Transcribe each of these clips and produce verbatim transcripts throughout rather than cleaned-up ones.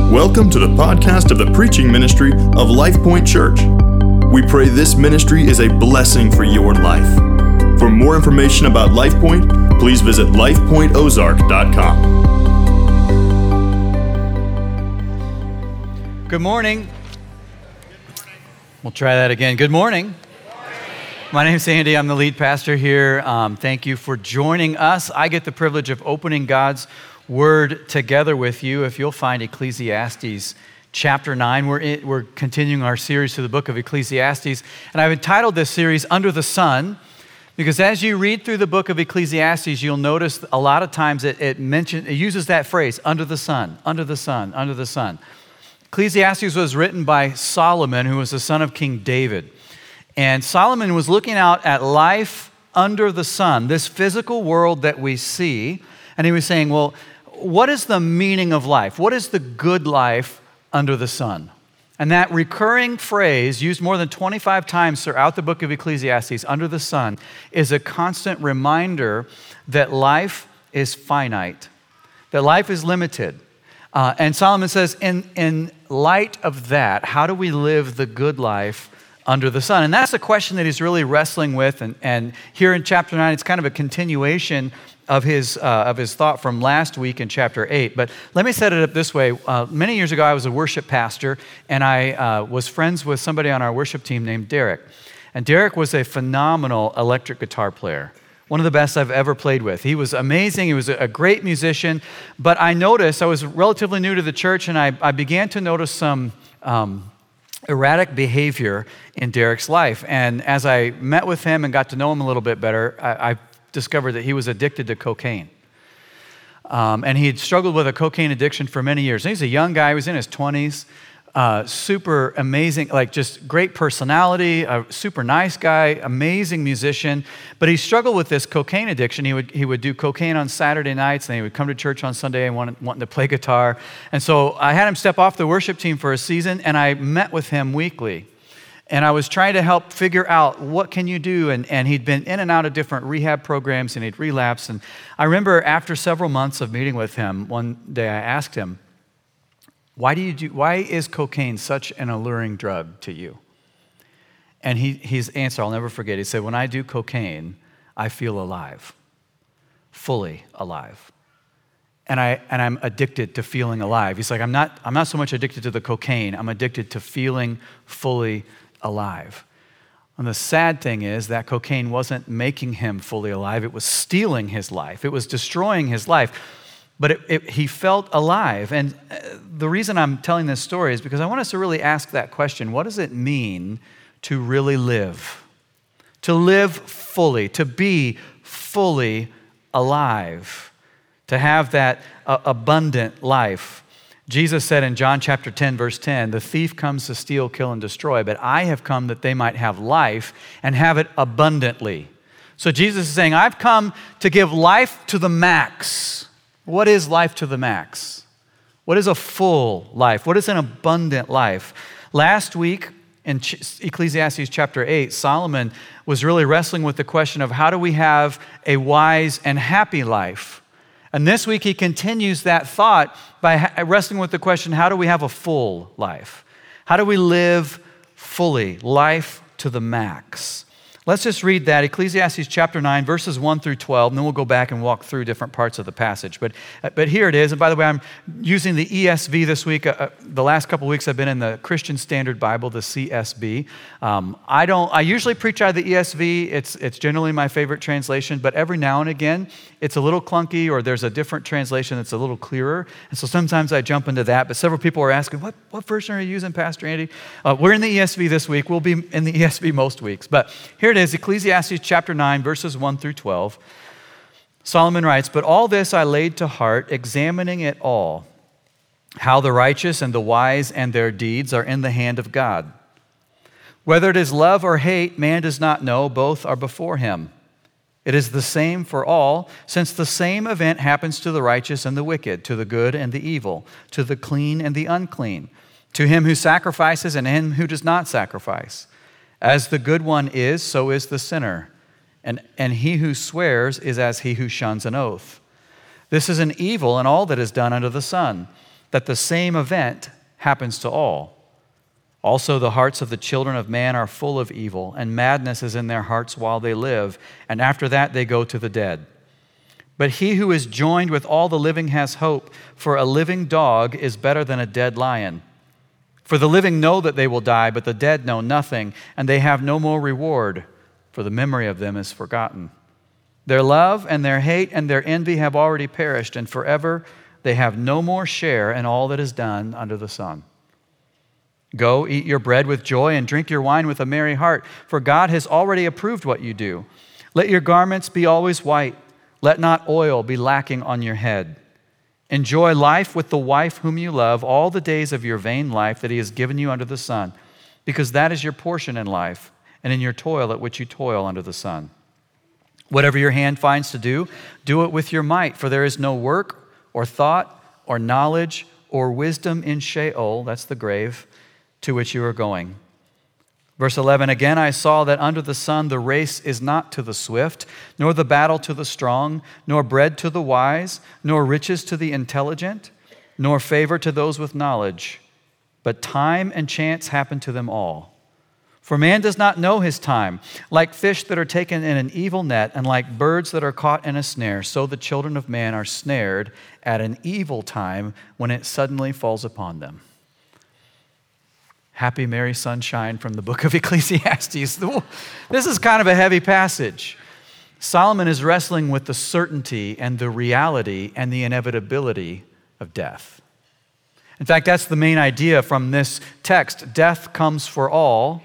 Welcome to the podcast of the preaching ministry of LifePoint Church. We pray this ministry is a blessing for your life. For more information about LifePoint, please visit life point ozark dot com. Good morning. We'll try that again. Good morning. Good morning. My name is Andy. I'm the lead pastor here. Um, thank you for joining us. I get the privilege of opening God's Word together with you. If you'll find Ecclesiastes chapter nine, we're, in, we're continuing our series through the book of Ecclesiastes. And I've entitled this series, Under the Sun, because as you read through the book of Ecclesiastes, you'll notice a lot of times it, it, mention, it uses that phrase, under the sun, under the sun, under the sun. Ecclesiastes was written by Solomon, who was the son of King David. And Solomon was looking out at life under the sun, this physical world that we see. And he was saying, well, what is the meaning of life? What is the good life under the sun? And that recurring phrase, used more than twenty-five times throughout the book of Ecclesiastes, under the sun, is a constant reminder that life is finite, that life is limited. Uh, and Solomon says, in, in light of that, how do we live the good life under the sun? And that's the question that he's really wrestling with. And, and here in chapter nine, it's kind of a continuation of his uh, of his thought from last week in chapter eight. But let me set it up this way. Uh, many years ago, I was a worship pastor, and I uh, was friends with somebody on our worship team named Derek. And Derek was a phenomenal electric guitar player, one of the best I've ever played with. He was amazing. He was a great musician. But I noticed, I was relatively new to the church, and I, I began to notice some um, erratic behavior in Derek's life. And as I met with him and got to know him a little bit better, I, I discovered that he was addicted to cocaine. Um, and he had struggled with a cocaine addiction for many years. And he's a young guy, he was in his twenties, uh, super amazing, like just great personality, a super nice guy, amazing musician. But he struggled with this cocaine addiction. He would he would do cocaine on Saturday nights, and he would come to church on Sunday and wanted, wanting to play guitar. And so I had him step off the worship team for a season, and I met with him weekly. And I was trying to help figure out what can you do, and, and he'd been in and out of different rehab programs, and he'd relapsed. And I remember after several months of meeting with him, one day I asked him, why do you do, why is cocaine such an alluring drug to you? And he, his answer, I'll never forget, he said, when I do cocaine, I feel alive, fully alive. And, I, and I'm addicted to feeling alive. He's like, I'm not, I'm not so much addicted to the cocaine, I'm addicted to feeling fully alive. And the sad thing is that cocaine wasn't making him fully alive. It was stealing his life. It was destroying his life. But it, it, he felt alive. And the reason I'm telling this story is because I want us to really ask that question. What does it mean to really live? To live fully, to be fully alive, to have that uh, abundant life. Jesus said in John chapter ten, verse ten, the thief comes to steal, kill, and destroy, but I have come that they might have life and have it abundantly. So Jesus is saying, I've come to give life to the max. What is life to the max? What is a full life? What is an abundant life? Last week in Ecclesiastes chapter eight, Solomon was really wrestling with the question of how do we have a wise and happy life? And this week he continues that thought by wrestling with the question, how do we have a full life? How do we live fully, life to the max? Let's just read that, Ecclesiastes chapter nine, verses one through twelve, and then we'll go back and walk through different parts of the passage. But, but here it is, and by the way, I'm using the E S V this week. Uh, the last couple of weeks I've been in the Christian Standard Bible, the C S B. Um, I don't. I usually preach out of the E S V. It's, it's generally my favorite translation, but every now and again, it's a little clunky, or there's a different translation that's a little clearer, and so sometimes I jump into that. But several people are asking, what, what version are you using, Pastor Andy? Uh, we're in the E S V this week. We'll be in the E S V most weeks, but here it is, Ecclesiastes chapter nine, verses one through twelve. Solomon writes, but all this I laid to heart, examining it all, how the righteous and the wise and their deeds are in the hand of God. Whether it is love or hate, man does not know, both are before him. It is the same for all, since the same event happens to the righteous and the wicked, to the good and the evil, to the clean and the unclean, to him who sacrifices and him who does not sacrifice. As the good one is, so is the sinner, and, and he who swears is as he who shuns an oath. This is an evil in all that is done under the sun. that the same event happens to all. Also, the hearts of the children of man are full of evil, and madness is in their hearts while they live, and after that they go to the dead. But he who is joined with all the living has hope, for a living dog is better than a dead lion. For the living know that they will die, but the dead know nothing, and they have no more reward, for the memory of them is forgotten. Their love and their hate and their envy have already perished, and forever they have no more share in all that is done under the sun. Go, eat your bread with joy and drink your wine with a merry heart, for God has already approved what you do. Let your garments be always white. Let not oil be lacking on your head. Enjoy life with the wife whom you love all the days of your vain life that he has given you under the sun, because that is your portion in life and in your toil at which you toil under the sun. Whatever your hand finds to do, do it with your might, for there is no work or thought or knowledge or wisdom in Sheol, that's the grave, to which you are going. Verse eleven, again I saw that under the sun the race is not to the swift, nor the battle to the strong, nor bread to the wise, nor riches to the intelligent, nor favor to those with knowledge, but time and chance happen to them all. For man does not know his time. Like fish that are taken in an evil net, and like birds that are caught in a snare, so the children of man are snared at an evil time when it suddenly falls upon them. Happy, merry sunshine from the book of Ecclesiastes. This is kind of a heavy passage. Solomon is wrestling with the certainty and the reality and the inevitability of death. In fact, that's the main idea from this text. Death comes for all,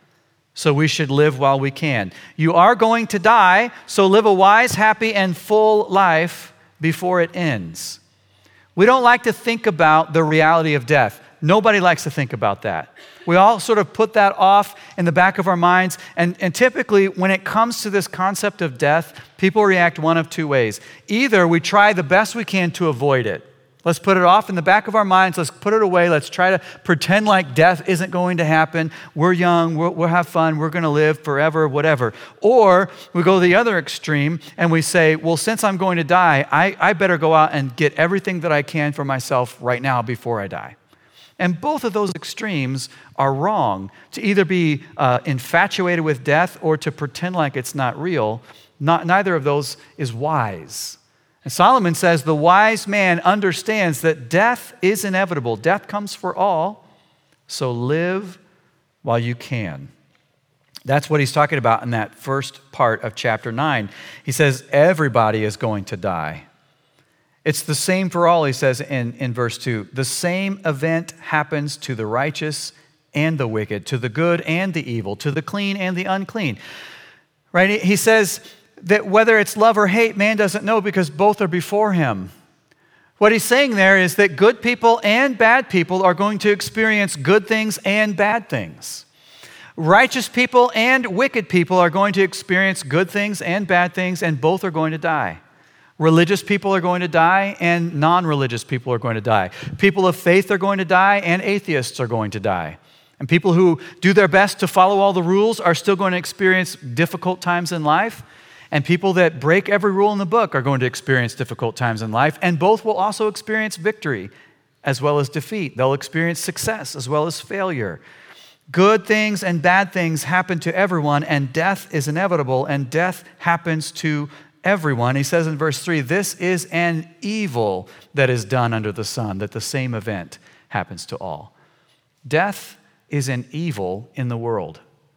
so we should live while we can. You are going to die, so live a wise, happy, and full life before it ends. We don't like to think about the reality of death. Nobody likes to think about that. We all sort of put that off in the back of our minds. And, and typically, when it comes to this concept of death, people react one of two ways. Either we try the best we can to avoid it. Let's put it off in the back of our minds. Let's put it away. Let's try to pretend like death isn't going to happen. We're young. We'll, we'll have fun. We're going to live forever, whatever. Or we go the other extreme and we say, well, since I'm going to die, I, I better go out and get everything that I can for myself right now before I die. And both of those extremes are wrong. To either be uh, infatuated with death or to pretend like it's not real, not, neither of those is wise. And Solomon says the wise man understands that death is inevitable. Death comes for all, so live while you can. That's what he's talking about in that first part of chapter nine. He says everybody is going to die. It's the same for all, he says in, in verse two. The same event happens to the righteous and the wicked, to the good and the evil, to the clean and the unclean. Right? He says that whether it's love or hate, man doesn't know because both are before him. What he's saying there is that good people and bad people are going to experience good things and bad things. Righteous people and wicked people are going to experience good things and bad things, and both are going to die. Religious people are going to die, and non-religious people are going to die. People of faith are going to die, and atheists are going to die. And people who do their best to follow all the rules are still going to experience difficult times in life. And people that break every rule in the book are going to experience difficult times in life. And both will also experience victory as well as defeat. They'll experience success as well as failure. Good things and bad things happen to everyone, and death is inevitable, and death happens to everyone. He says in verse three, this is an evil that is done under the sun, that the same event happens to all. Death is an evil in the world.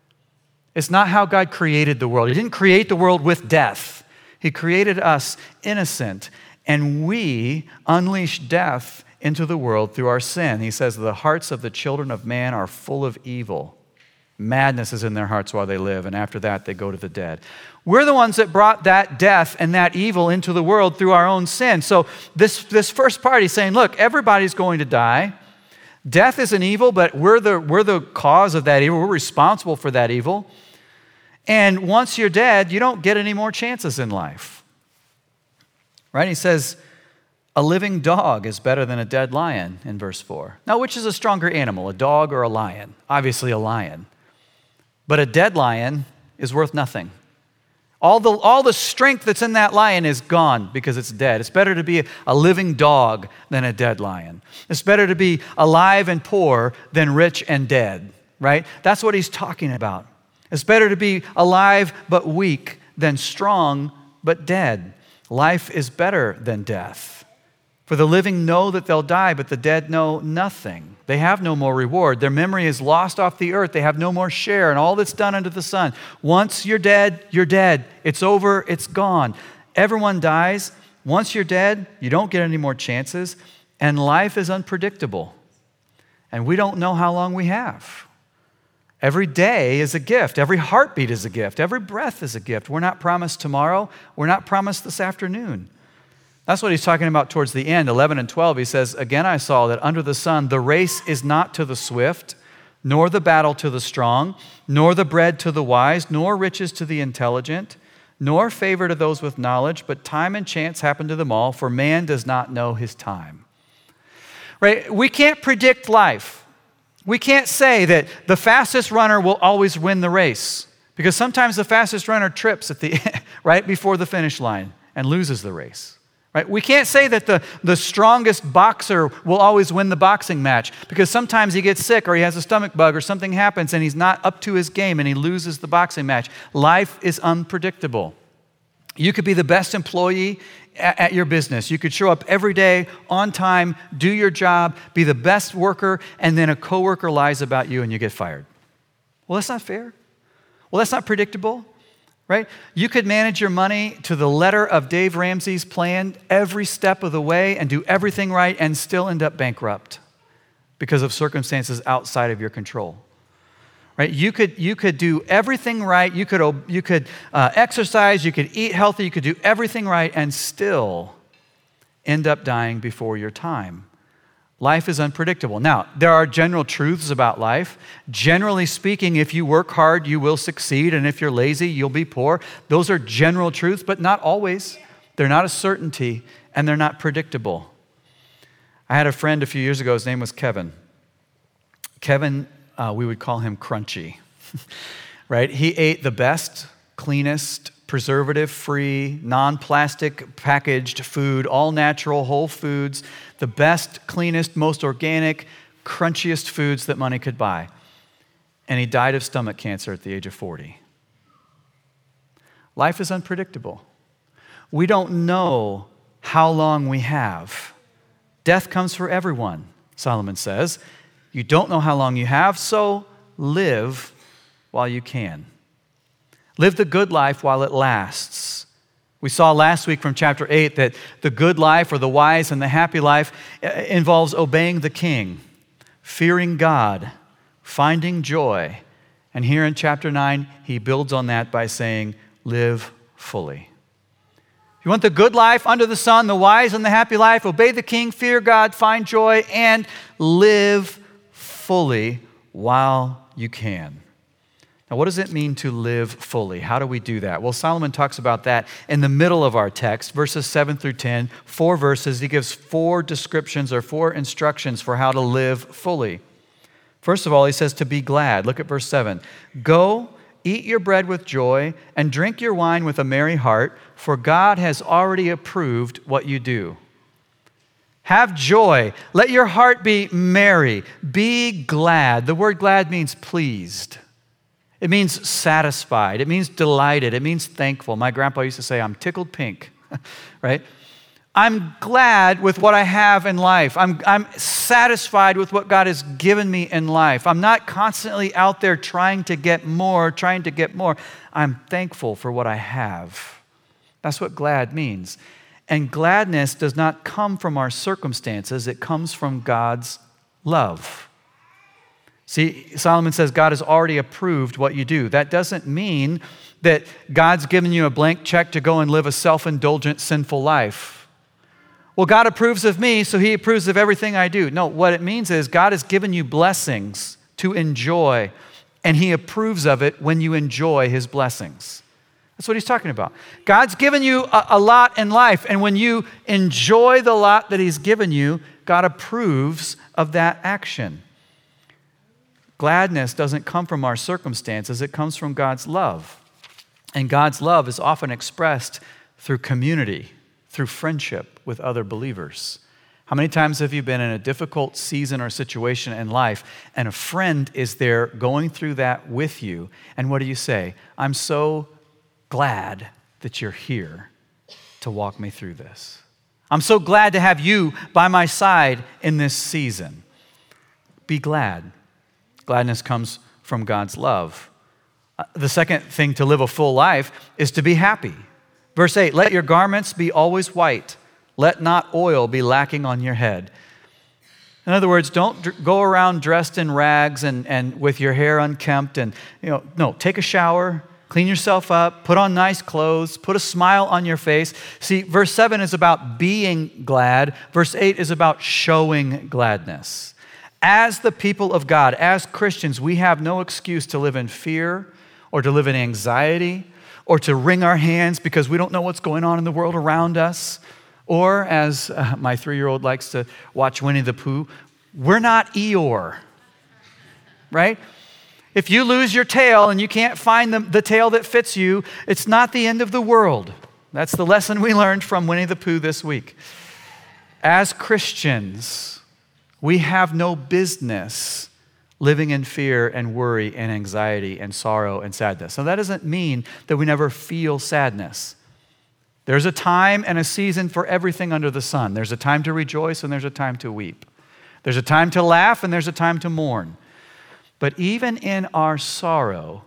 It's not how God created the world. He didn't create the world with death. He created us innocent, and we unleash death into the world through our sin. He says the hearts of the children of man are full of evil. Madness is in their hearts while they live, and after that they go to the dead. We're the ones that brought that death and that evil into the world through our own sin. So this, this first part, he's saying, look, everybody's going to die. Death is an evil, but we're the, we're the cause of that evil. We're responsible for that evil. And once you're dead, you don't get any more chances in life. Right? He says, a living dog is better than a dead lion in verse four. Now, which is a stronger animal, a dog or a lion? Obviously a lion. But a dead lion is worth nothing. All the, all the strength that's in that lion is gone because it's dead. It's better to be a living dog than a dead lion. It's better to be alive and poor than rich and dead, right? That's what he's talking about. It's better to be alive but weak than strong but dead. Life is better than death. For the living know that they'll die, but the dead know nothing. They have no more reward. Their memory is lost off the earth. They have no more share in all that's done under the sun. Once you're dead, you're dead. It's over, it's gone. Everyone dies. Once you're dead, you don't get any more chances, and life is unpredictable. And we don't know how long we have. Every day is a gift. Every heartbeat is a gift. Every breath is a gift. We're not promised tomorrow. We're not promised this afternoon. That's what he's talking about towards the end, eleven and twelve. He says, again, I saw that under the sun, the race is not to the swift, nor the battle to the strong, nor the bread to the wise, nor riches to the intelligent, nor favor to those with knowledge, but time and chance happen to them all, for man does not know his time. Right? We can't predict life. We can't say that the fastest runner will always win the race, because sometimes the fastest runner trips at the right before the finish line and loses the race. Right? We can't say that the, the strongest boxer will always win the boxing match, because sometimes he gets sick or he has a stomach bug or something happens and he's not up to his game and he loses the boxing match. Life is unpredictable. You could be the best employee at, at your business. You could show up every day on time, do your job, be the best worker, and then a coworker lies about you and you get fired. Well, that's not fair. Well, that's not predictable. Right? You could manage your money to the letter of Dave Ramsey's plan every step of the way and do everything right and still end up bankrupt because of circumstances outside of your control. Right? You could, you could do everything right. You could, you could uh, exercise. You could eat healthy. You could do everything right and still end up dying before your time. Life is unpredictable. Now, there are general truths about life. Generally speaking, if you work hard, you will succeed, and if you're lazy, you'll be poor. Those are general truths, but not always. They're not a certainty, and they're not predictable. I had a friend a few years ago. His name was Kevin. Kevin, uh, we would call him Crunchy, right? He ate the best, cleanest, preservative-free, non-plastic packaged food, all natural, whole foods, the best, cleanest, most organic, crunchiest foods that money could buy. And he died of stomach cancer at the age of forty. Life is unpredictable. We don't know how long we have. Death comes for everyone, Solomon says. You don't know how long you have, so live while you can. Live the good life while it lasts. We saw last week from chapter eight that the good life, or the wise and the happy life, involves obeying the king, fearing God, finding joy. And here in chapter nine, he builds on that by saying, live fully. If you want the good life under the sun, the wise and the happy life, obey the king, fear God, find joy, and live fully while you can. Now, what does it mean to live fully? How do we do that? Well, Solomon talks about that in the middle of our text, verses seven through ten, four verses. He gives four descriptions or four instructions for how to live fully. First of all, he says to be glad. Look at verse seven. Go, eat your bread with joy, and drink your wine with a merry heart, for God has already approved what you do. Have joy. Let your heart be merry. Be glad. The word glad means pleased. It means satisfied. It means delighted. It means thankful. My grandpa used to say, I'm tickled pink, right? I'm glad with what I have in life. I'm, I'm satisfied with what God has given me in life. I'm not constantly out there trying to get more, trying to get more. I'm thankful for what I have. That's what glad means. And gladness does not come from our circumstances. It comes from God's love. See, Solomon says God has already approved what you do. That doesn't mean that God's given you a blank check to go and live a self-indulgent, sinful life. Well, God approves of me, so he approves of everything I do. No, what it means is God has given you blessings to enjoy, and he approves of it when you enjoy his blessings. That's what he's talking about. God's given you a, a lot in life, and when you enjoy the lot that he's given you, God approves of that action. Gladness doesn't come from our circumstances, it comes from God's love. And God's love is often expressed through community, through friendship with other believers. How many times have you been in a difficult season or situation in life and a friend is there going through that with you? And what do you say? I'm so glad that you're here to walk me through this. I'm so glad to have you by my side in this season. Be glad. Gladness comes from God's love. Uh, the second thing to live a full life is to be happy. Verse eight, let your garments be always white. Let not oil be lacking on your head. In other words, don't dr- go around dressed in rags and, and with your hair unkempt. And, you know, no, take a shower, clean yourself up, put on nice clothes, put a smile on your face. See, verse seven is about being glad. Verse eight is about showing gladness. As the people of God, as Christians, we have no excuse to live in fear or to live in anxiety or to wring our hands because we don't know what's going on in the world around us. Or, as uh, my three-year-old likes to watch Winnie the Pooh, we're not Eeyore, right? If you lose your tail and you can't find the, the tail that fits you, it's not the end of the world. That's the lesson we learned from Winnie the Pooh this week. As Christians, we have no business living in fear and worry and anxiety and sorrow and sadness. Now, that doesn't mean that we never feel sadness. There's a time and a season for everything under the sun. There's a time to rejoice and there's a time to weep. There's a time to laugh and there's a time to mourn. But even in our sorrow,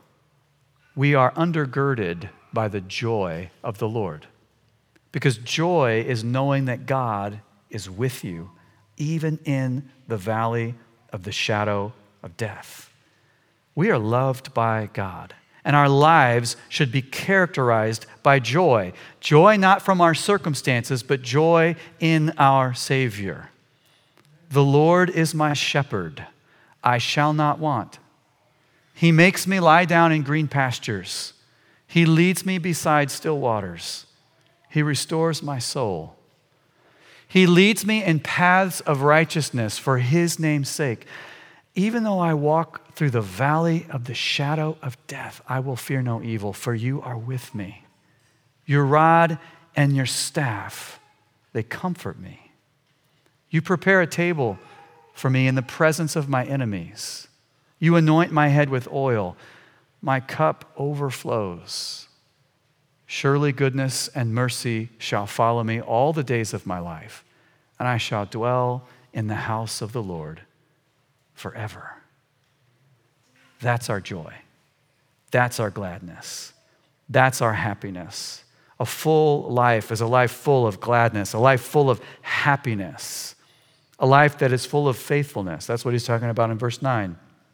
we are undergirded by the joy of the Lord. Because joy is knowing that God is with you, even in the valley of the shadow of death. We are loved by God. And our lives should be characterized by joy. Joy not from our circumstances, but joy in our Savior. The Lord is my shepherd. I shall not want. He makes me lie down in green pastures. He leads me beside still waters. He restores my soul. He leads me in paths of righteousness for His name's sake. Even though I walk through the valley of the shadow of death, I will fear no evil, for you are with me. Your rod and your staff, they comfort me. You prepare a table for me in the presence of my enemies. You anoint my head with oil. My cup overflows. Surely goodness and mercy shall follow me all the days of my life, and I shall dwell in the house of the Lord forever. That's our joy. That's our gladness. That's our happiness. A full life is a life full of gladness, a life full of happiness, a life that is full of faithfulness. That's what he's talking about in verse nine.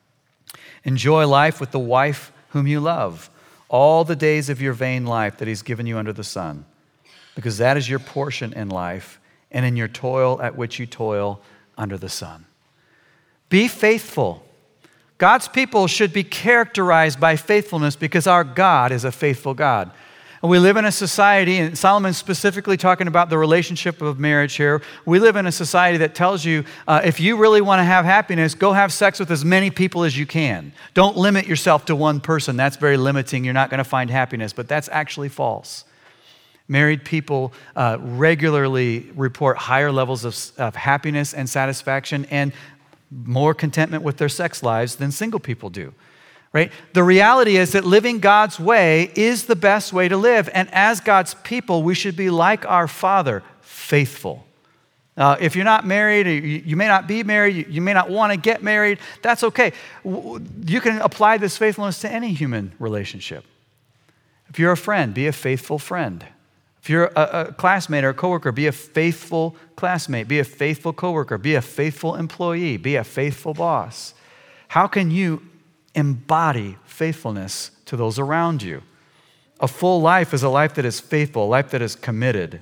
Enjoy life with the wife whom you love, all the days of your vain life that he's given you under the sun, because that is your portion in life and in your toil at which you toil under the sun. Be faithful. God's people should be characterized by faithfulness because our God is a faithful God. And we live in a society, and Solomon's specifically talking about the relationship of marriage here. We live in a society that tells you uh, if you really want to have happiness, go have sex with as many people as you can. Don't limit yourself to one person. That's very limiting. You're not going to find happiness, but that's actually false. Married people uh, regularly report higher levels of, of happiness and satisfaction and more contentment with their sex lives than single people do, right? The reality is that living God's way is the best way to live. And as God's people, we should be like our Father, faithful. Uh, if you're not married, you, you may not be married, you, you may not want to get married, that's okay. You can apply this faithfulness to any human relationship. If you're a friend, be a faithful friend. If you're a, a classmate or a coworker, be a faithful classmate, be a faithful coworker, be a faithful employee, be a faithful boss. How can you embody faithfulness to those around you? A full life is a life that is faithful, a life that is committed,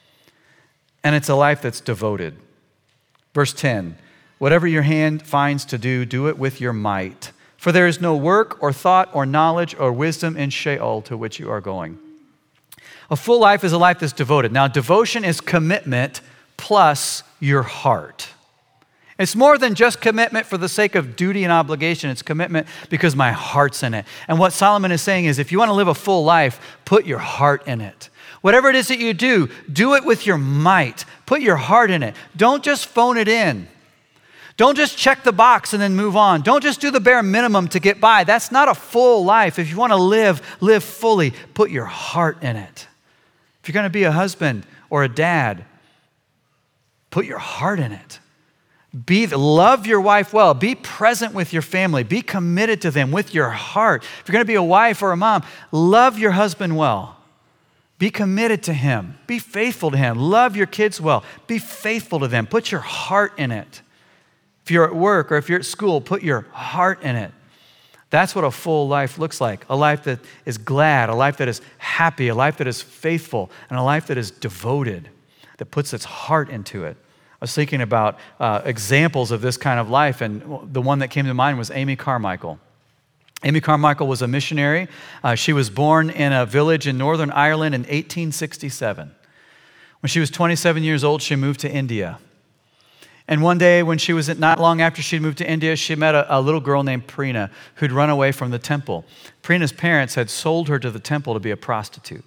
and it's a life that's devoted. Verse ten, whatever your hand finds to do, do it with your might, for there is no work or thought or knowledge or wisdom in Sheol to which you are going. A full life is a life that's devoted. Now, devotion is commitment plus your heart. It's more than just commitment for the sake of duty and obligation. It's commitment because my heart's in it. And what Solomon is saying is, if you want to live a full life, put your heart in it. Whatever it is that you do, do it with your might. Put your heart in it. Don't just phone it in. Don't just check the box and then move on. Don't just do the bare minimum to get by. That's not a full life. If you want to live, live fully. Put your heart in it. If you're going to be a husband or a dad, put your heart in it. Be, love your wife well. Be present with your family. Be committed to them with your heart. If you're going to be a wife or a mom, love your husband well. Be committed to him. Be faithful to him. Love your kids well. Be faithful to them. Put your heart in it. If you're at work or if you're at school, put your heart in it. That's what a full life looks like. A life that is glad, a life that is happy, a life that is faithful, and a life that is devoted, that puts its heart into it. I was thinking about uh, examples of this kind of life, and the one that came to mind was Amy Carmichael. Amy Carmichael was a missionary. Uh, she was born in a village in Northern Ireland in eighteen sixty-seven. When she was twenty-seven years old, she moved to India. And one day, when she was not long after she'd moved to India, she met a, a little girl named Prina who'd run away from the temple. Prina's parents had sold her to the temple to be a prostitute.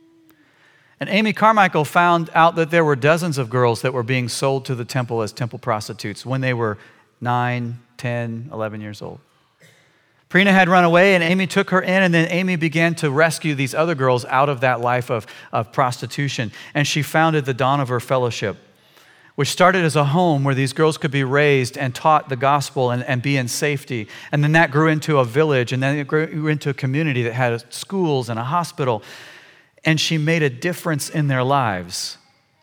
And Amy Carmichael found out that there were dozens of girls that were being sold to the temple as temple prostitutes when they were nine, ten, eleven years old. Prina had run away, and Amy took her in, and then Amy began to rescue these other girls out of that life of, of prostitution. And she founded the Dawn of Her Fellowship, which started as a home where these girls could be raised and taught the gospel and, and be in safety. And then that grew into a village, and then it grew into a community that had schools and a hospital. And she made a difference in their lives.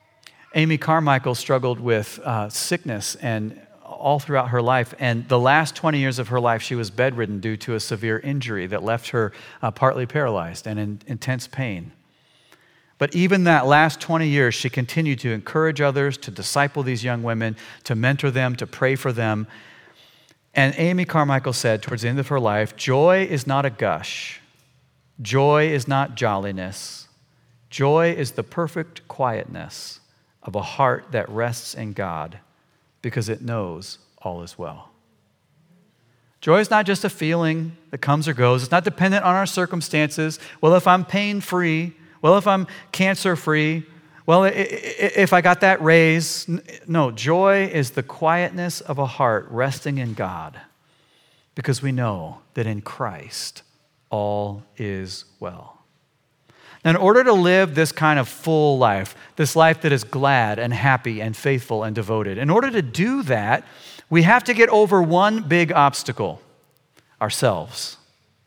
Amy Carmichael struggled with uh, sickness and all throughout her life. And the last twenty years of her life, she was bedridden due to a severe injury that left her uh, partly paralyzed and in intense pain. But even that last twenty years, she continued to encourage others, to disciple these young women, to mentor them, to pray for them. And Amy Carmichael said towards the end of her life, joy is not a gush. Joy is not jolliness. Joy is the perfect quietness of a heart that rests in God because it knows all is well. Joy is not just a feeling that comes or goes. It's not dependent on our circumstances. Well, if I'm pain-free, well, if I'm cancer-free, well, if I got that raise. No, joy is the quietness of a heart resting in God because we know that in Christ all is well. Now, in order to live this kind of full life, this life that is glad and happy and faithful and devoted, in order to do that, we have to get over one big obstacle, ourselves.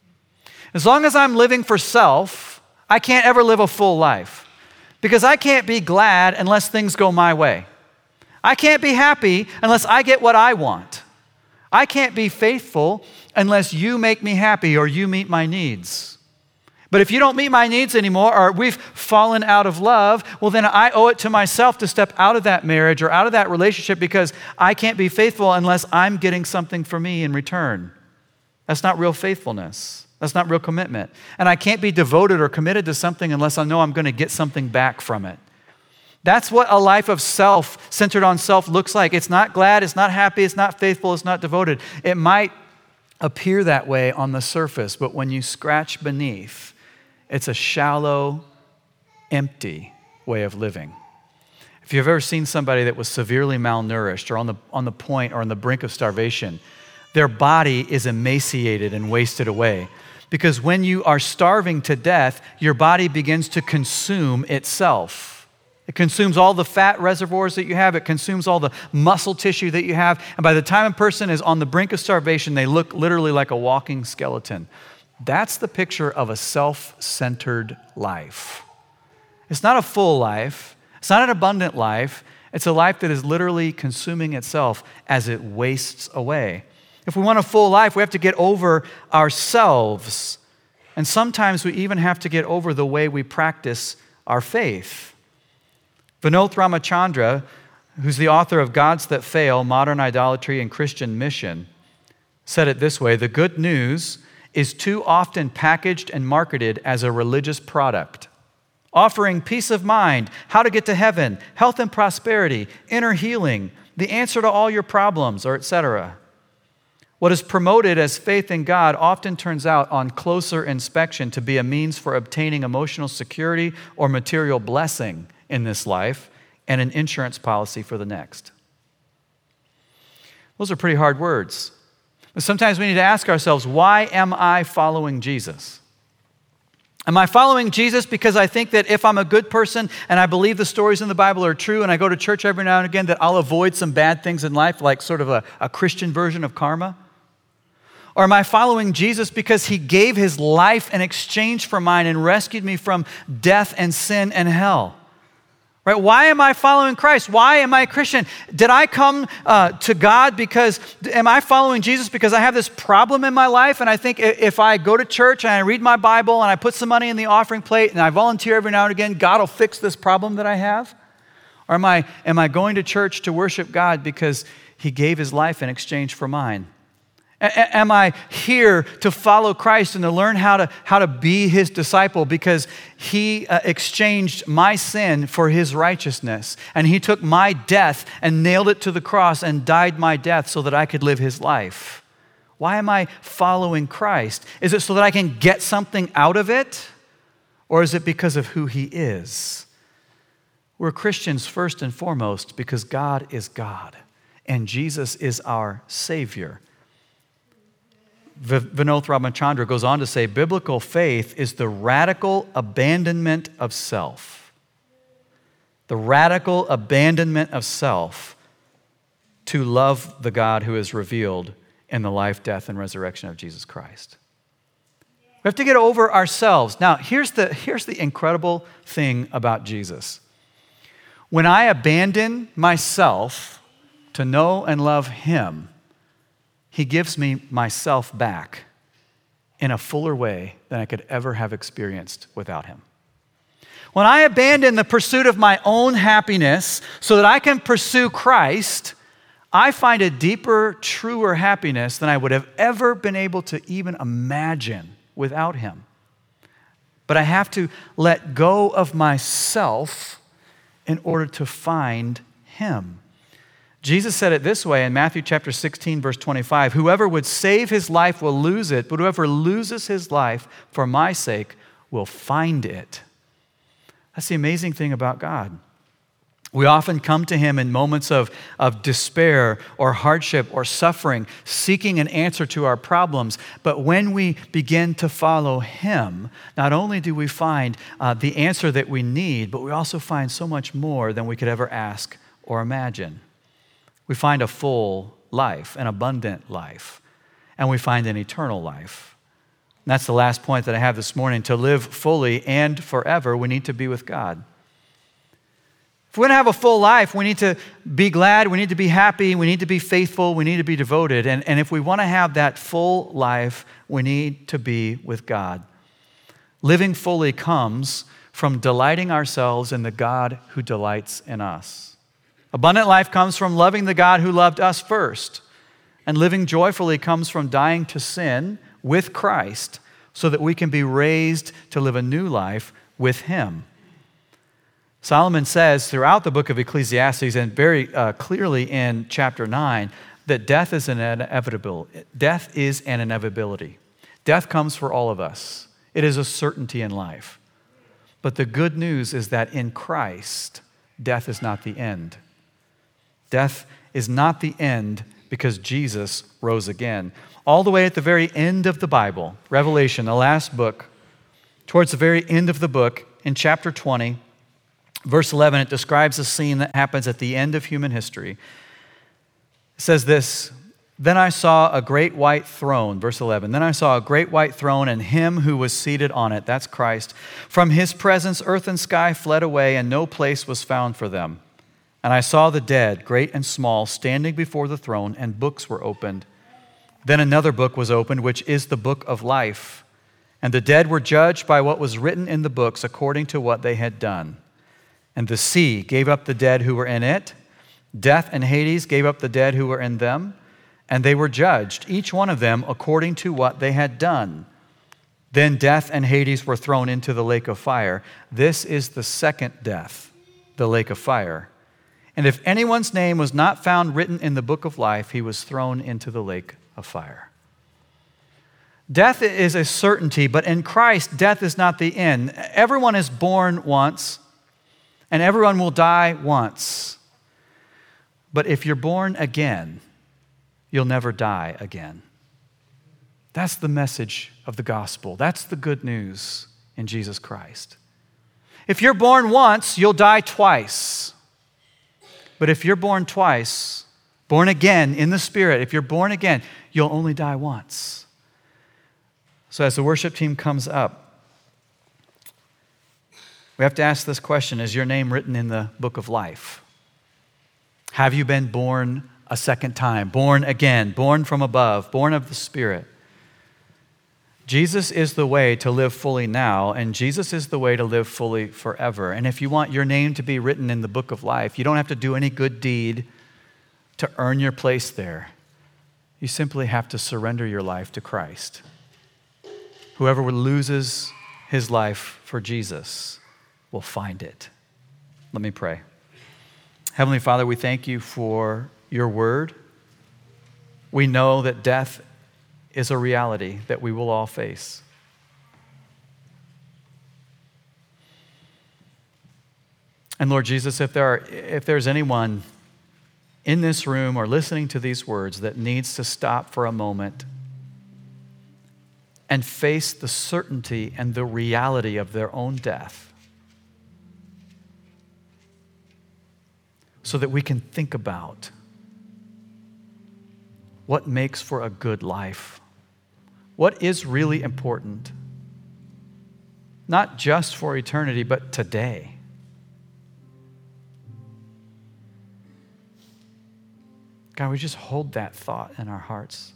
As long as I'm living for self, I can't ever live a full life because I can't be glad unless things go my way. I can't be happy unless I get what I want. I can't be faithful unless you make me happy or you meet my needs. But if you don't meet my needs anymore, or we've fallen out of love, well, then I owe it to myself to step out of that marriage or out of that relationship because I can't be faithful unless I'm getting something for me in return. That's not real faithfulness. That's not real commitment. And I can't be devoted or committed to something unless I know I'm going to get something back from it. That's what a life of self, centered on self, looks like. It's not glad, it's not happy, it's not faithful, it's not devoted. It might appear that way on the surface, but when you scratch beneath, it's a shallow, empty way of living. If you've ever seen somebody that was severely malnourished or on the, on the point or on the brink of starvation, their body is emaciated and wasted away. Because when you are starving to death, your body begins to consume itself. It consumes all the fat reservoirs that you have. It consumes all the muscle tissue that you have. And by the time a person is on the brink of starvation, they look literally like a walking skeleton. That's the picture of a self-centered life. It's not a full life. It's not an abundant life. It's a life that is literally consuming itself as it wastes away. If we want a full life, we have to get over ourselves. And sometimes we even have to get over the way we practice our faith. Vinod Ramachandra, who's the author of Gods That Fail, Modern Idolatry and Christian Mission, said it this way: the good news is too often packaged and marketed as a religious product, offering peace of mind, how to get to heaven, health and prosperity, inner healing, the answer to all your problems, or et cetera. What is promoted as faith in God often turns out on closer inspection to be a means for obtaining emotional security or material blessing in this life and an insurance policy for the next. Those are pretty hard words. But sometimes we need to ask ourselves, why am I following Jesus? Am I following Jesus because I think that if I'm a good person and I believe the stories in the Bible are true and I go to church every now and again that I'll avoid some bad things in life, like sort of a, a Christian version of karma? Or am I following Jesus because he gave his life in exchange for mine and rescued me from death and sin and hell? Right? Why am I following Christ? Why am I a Christian? Did I come uh, to God because, am I following Jesus because I have this problem in my life and I think if I go to church and I read my Bible and I put some money in the offering plate and I volunteer every now and again, God will fix this problem that I have? Or am I, am I going to church to worship God because he gave his life in exchange for mine? A- am I here to follow Christ and to learn how to, how to be his disciple because he uh, exchanged my sin for his righteousness and he took my death and nailed it to the cross and died my death so that I could live his life? Why am I following Christ? Is it so that I can get something out of it? Or is it because of who he is? We're Christians first and foremost because God is God and Jesus is our Savior. Vinod Ramachandra goes on to say, biblical faith is the radical abandonment of self. The radical abandonment of self to love the God who is revealed in the life, death, and resurrection of Jesus Christ. We have to get over ourselves. Now, here's the, here's the incredible thing about Jesus. When I abandon myself to know and love him, he gives me myself back in a fuller way than I could ever have experienced without him. When I abandon the pursuit of my own happiness so that I can pursue Christ, I find a deeper, truer happiness than I would have ever been able to even imagine without him. But I have to let go of myself in order to find him. Jesus said it this way in Matthew chapter sixteen, verse twenty-five, whoever would save his life will lose it, but whoever loses his life for my sake will find it. That's the amazing thing about God. We often come to him in moments of, of despair or hardship or suffering, seeking an answer to our problems. But when we begin to follow him, not only do we find uh, the answer that we need, but we also find so much more than we could ever ask or imagine. We find a full life, an abundant life, and we find an eternal life. And that's the last point that I have this morning. To live fully and forever, we need to be with God. If we're going to have a full life, we need to be glad, we need to be happy, we need to be faithful, we need to be devoted. And, and if we want to have that full life, we need to be with God. Living fully comes from delighting ourselves in the God who delights in us. Abundant life comes from loving the God who loved us first. And living joyfully comes from dying to sin with Christ so that we can be raised to live a new life with him. Solomon says throughout the book of Ecclesiastes and very uh, clearly in chapter nine that death is an inevitable. Death is an inevitability. Death comes for all of us. It is a certainty in life. But the good news is that in Christ, death is not the end. Death is not the end because Jesus rose again. All the way at the very end of the Bible, Revelation, the last book, towards the very end of the book, in chapter twenty, verse eleven, it describes a scene that happens at the end of human history. It says this, then I saw a great white throne, verse eleven, then I saw a great white throne and him who was seated on it, that's Christ. From his presence, earth and sky fled away and no place was found for them. And I saw the dead, great and small, standing before the throne, and books were opened. Then another book was opened, which is the book of life. And the dead were judged by what was written in the books according to what they had done. And the sea gave up the dead who were in it. Death and Hades gave up the dead who were in them. And they were judged, each one of them according to what they had done. Then death and Hades were thrown into the lake of fire. This is the second death, the lake of fire. And if anyone's name was not found written in the book of life, he was thrown into the lake of fire. Death is a certainty, but in Christ, death is not the end. Everyone is born once, and everyone will die once. But if you're born again, you'll never die again. That's the message of the gospel. That's the good news in Jesus Christ. If you're born once, you'll die twice. But if you're born twice, born again in the Spirit, if you're born again, you'll only die once. So as the worship team comes up, we have to ask this question: is your name written in the book of life? Have you been born a second time, born again, born from above, born of the Spirit? Jesus is the way to live fully now, and Jesus is the way to live fully forever. And if you want your name to be written in the book of life, you don't have to do any good deed to earn your place there. You simply have to surrender your life to Christ. Whoever loses his life for Jesus will find it. Let me pray. Heavenly Father, we thank you for your word. We know that death is a reality that we will all face. And Lord Jesus, if there are, if there's anyone in this room or listening to these words that needs to stop for a moment and face the certainty and the reality of their own death, so that we can think about what makes for a good life, what is really important, not just for eternity, but today. God, we just hold that thought in our hearts.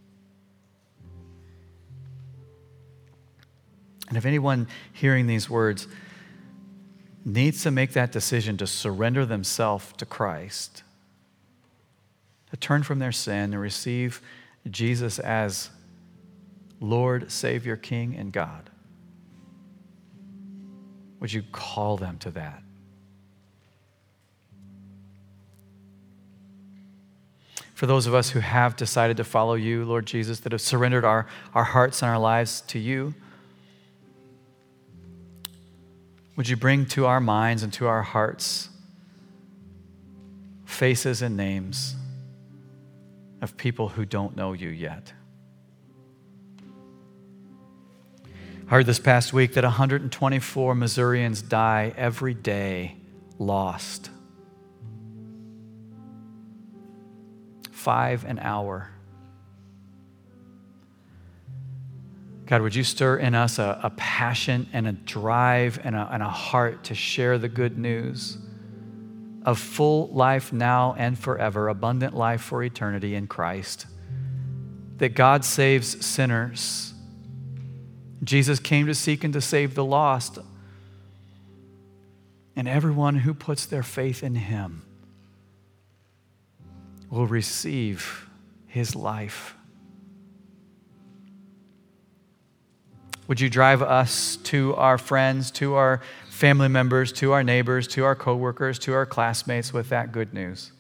And if anyone hearing these words needs to make that decision to surrender themselves to Christ, to turn from their sin and receive Jesus as Lord, Savior, King, and God, would you call them to that? For those of us who have decided to follow you, Lord Jesus, that have surrendered our, our hearts and our lives to you, would you bring to our minds and to our hearts faces and names of people who don't know you yet? I heard this past week that one hundred twenty-four Missourians die every day lost. Five an hour. God, would you stir in us a, a passion and a drive and a, and a heart to share the good news of full life now and forever, abundant life for eternity in Christ, that God saves sinners. Jesus came to seek and to save the lost, and everyone who puts their faith in him will receive his life. Would you drive us to our friends, to our family members, to our neighbors, to our coworkers, to our classmates with that good news?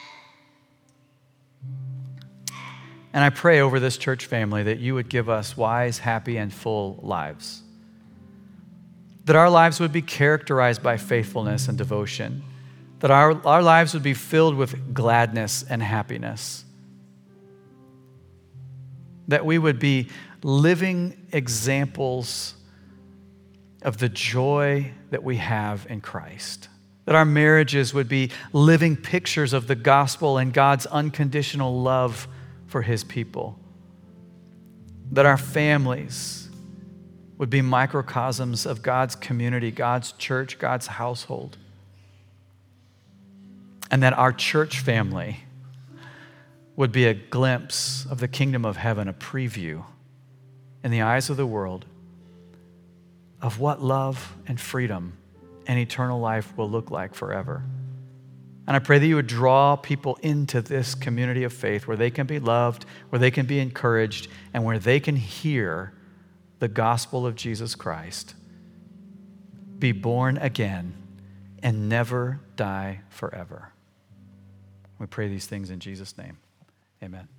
And I pray over this church family that you would give us wise, happy, and full lives. That our lives would be characterized by faithfulness and devotion. That our, our lives would be filled with gladness and happiness. That we would be living examples of the joy that we have in Christ. That our marriages would be living pictures of the gospel and God's unconditional love for his people. That our families would be microcosms of God's community, God's church, God's household. And that our church family would be a glimpse of the kingdom of heaven, a preview in the eyes of the world of what love and freedom and eternal life will look like forever. And I pray that you would draw people into this community of faith where they can be loved, where they can be encouraged, and where they can hear the gospel of Jesus Christ, be born again, and never die forever. We pray these things in Jesus' name. Amen.